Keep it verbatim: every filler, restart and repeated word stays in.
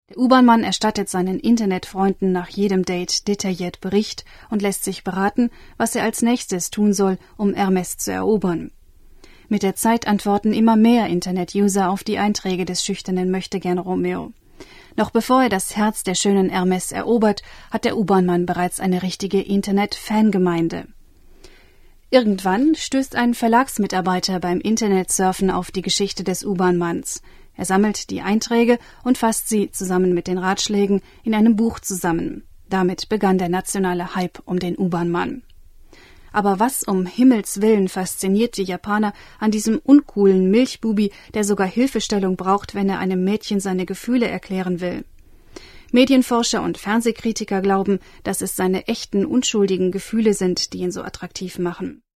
Der U-Bahn-Mann erstattet seinen Internetfreunden nach jedem Date detailliert Bericht und lässt sich beraten, was er als nächstes tun soll, um Hermes zu erobern. Mit der Zeit antworten immer mehr Internet-User auf die Einträge des schüchternen Möchtegern-Romeo. Noch bevor er das Herz der schönen Hermes erobert, hat der U-Bahn-Mann bereits eine richtige Internet-Fangemeinde. Irgendwann stößt ein Verlagsmitarbeiter beim Internetsurfen auf die Geschichte des U-Bahn-Manns. Er sammelt die Einträge und fasst sie zusammen mit den Ratschlägen in einem Buch zusammen. Damit begann der nationale Hype um den U-Bahn-Mann. Aber was um Himmels Willen fasziniert die Japaner an diesem uncoolen Milchbubi, der sogar Hilfestellung braucht, wenn er einem Mädchen seine Gefühle erklären will? Medienforscher und Fernsehkritiker glauben, dass es seine echten, unschuldigen Gefühle sind, die ihn so attraktiv machen.